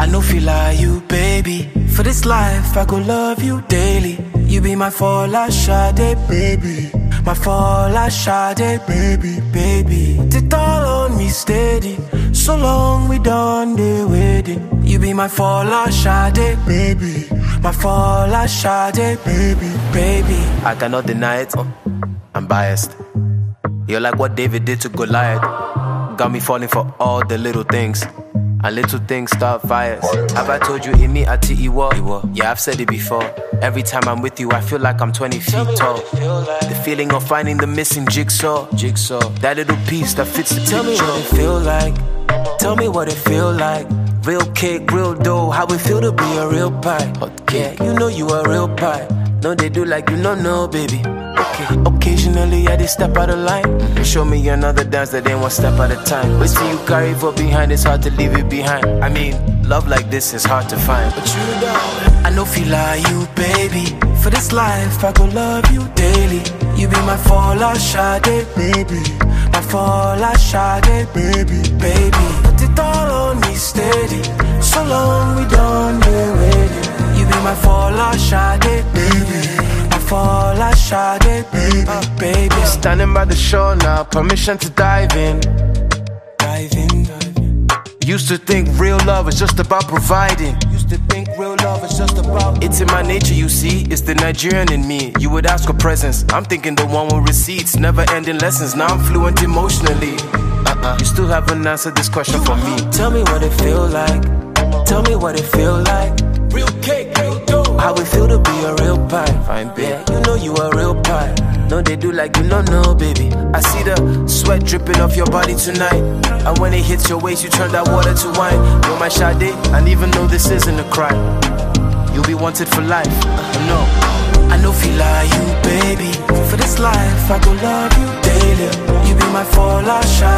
know feel like you, baby. For this life, I go love you daily. You be my fall Sade, baby. My fall Sade, baby, baby. Put it all on me steady. So long we done the wedding. You be my fall Sade, baby. My fall Sade, baby, baby. I cannot deny it. I'm biased. You're like what David did to Goliath. Got me falling for all the little things. And little things start fires. Have I told you in me at Iwo? Yeah, I've said it before. Every time I'm with you, I feel like I'm 20 feet tall. The feeling of finding the missing jigsaw. That little piece that fits the picture. Tell me what it feel like. Tell me what it feel like. Real cake, real dough. How it feel to be a real pie. Yeah, you know you a real pie. No, they do like you don't know, baby. Okay. Occasionally I just step out of line. Show me another dance that ain't one step at a time. Wait till you carry for behind, it's hard to leave it behind. I mean, love like this is hard to find. But you don't. I know feel like you, baby. For this life I go love you daily. You be my fall Sade, baby. My fall Sade, baby, baby. Put it all on me steady. So long we done the wedding. You be my fall Sade, baby. Fall Sade, baby, baby. Standing by the shore now, permission to dive in. Dive in, dive in. Used to think real love is just about providing. Used to think real love is just about. It's in my nature, you see. It's the Nigerian in me. You would ask for presents. I'm thinking the one with receipts, never ending lessons. Now I'm fluent emotionally. You still haven't answered this question for me. Tell me what it feel like. Tell me what it feel like. Real cake, real dough. How it feel to be a real pie. Fine, babe. Yeah, you know you a real pie. No, they do like you don't know, baby. I see the sweat dripping off your body tonight. And when it hits your waist, you turn that water to wine. You're my Sade, and even though this isn't a crime, you'll be wanted for life. No, I know feel like you, baby. For this life, I go love you daily. You be my fall Sade.